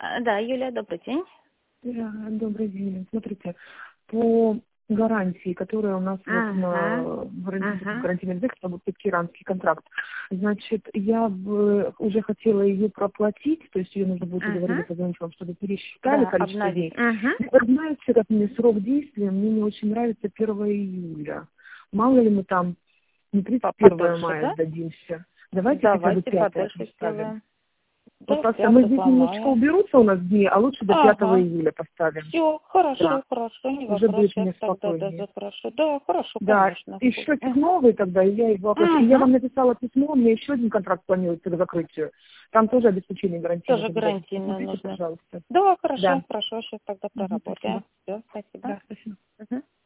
Да, Юлия, добрый день. Да, добрый день. Смотрите, по гарантии, которая у нас вот на гарантийный дек, это будет иранский контракт. Значит, я бы уже хотела ее проплатить, то есть ее нужно будет договориться, позвонить вам, чтобы пересчитали количество дней. Вы знаете, как мне срок действия, мне не очень нравится 1 июля. Мало ли мы там не 31 мая сдадимся. Давайте хотя бы 5 поставим. Да, Просто мы здесь немножечко уберутся у нас дни, а лучше до 5 июля поставим. Все, хорошо, Да. хорошо, не Уже вопрос, будет мне сейчас тогда спокойнее. запрошу. Да, хорошо, Да, конечно. и счетчик новый тогда, и я его оплачу. И я вам написала письмо, у меня еще один контракт планируется к закрытию. Там тоже обеспечение гарантийное. Тоже гарантийно Посмотрите, нужно. пожалуйста. Да, хорошо, Да. хорошо, сейчас тогда проработаем. Спасибо. Все, спасибо. Да, спасибо. Мгм.